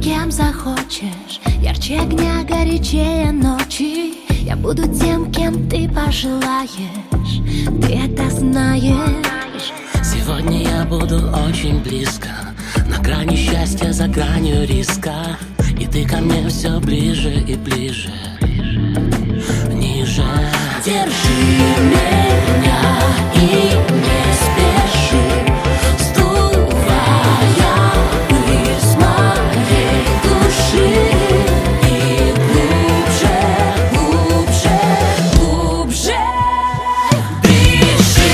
кем захочешь, ярче огня, горячее ночи. Я буду тем, кем ты пожелаешь, ты это знаешь. Сегодня я буду очень близко, на грани счастья, за гранью риска. И ты ко мне все ближе и ближе, ниже. Держи меня и не спеши, сдувая пыль с моей души. И глубже, глубже, глубже дыши.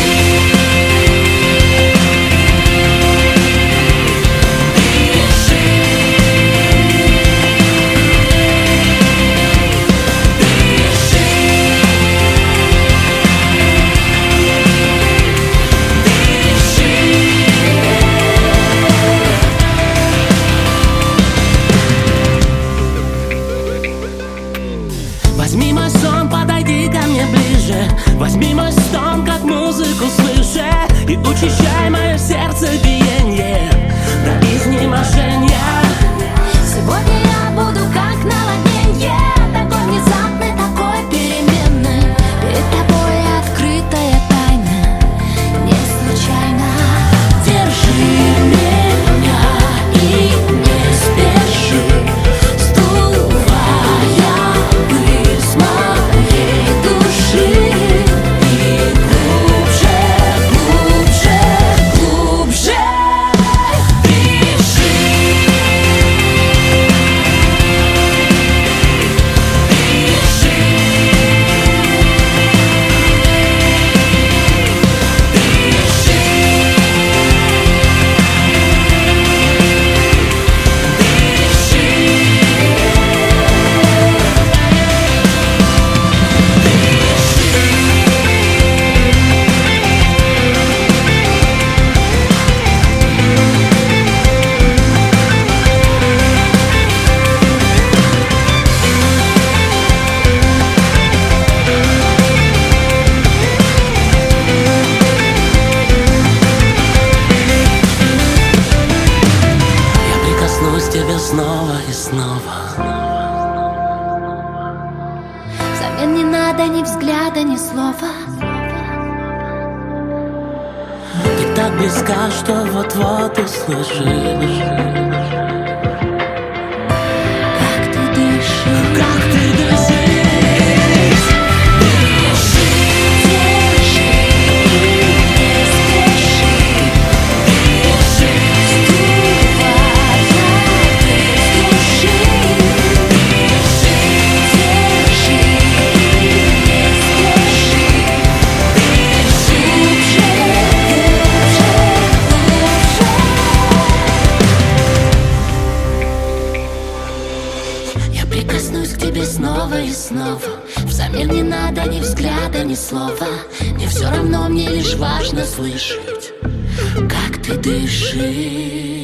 Возьми мой сон, подойди ко мне ближе. Возьми мой стон, как музыку свыше, и учащай мое сердце биение до изнеможения. Сегодня я буду как наводнение, такой внезапный, такой переменный. Перед тобой открытая тайна, не случайно. Держи меня и не спеши, сдувая пыль с моей души. И глубже, глубже, глубже дыши. Тебя снова и снова. Взамен не надо ни взгляда, ни слова. Ты так близка, что вот-вот услышишь. Как ты дышишь, Как ты дышишь. Прикоснусь к тебе снова и снова. Взамен не надо ни взгляда, ни слова. Мне все равно, мне лишь важно слышать, как ты дышишь.